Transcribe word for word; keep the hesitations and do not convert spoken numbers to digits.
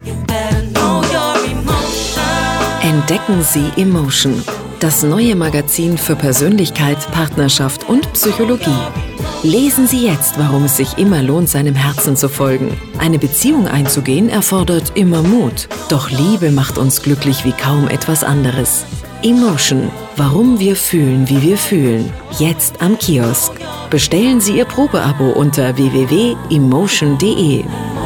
Entdecken Sie Emotion, das neue Magazin für Persönlichkeit, Partnerschaft und Psychologie. Lesen Sie jetzt, warum es sich immer lohnt, seinem Herzen zu folgen. Eine Beziehung einzugehen erfordert immer Mut. Doch Liebe macht uns glücklich wie kaum etwas anderes. Emotion, warum wir fühlen, wie wir fühlen. Jetzt am Kiosk. Bestellen Sie Ihr Probeabo unter w w w punkt emotion punkt d e.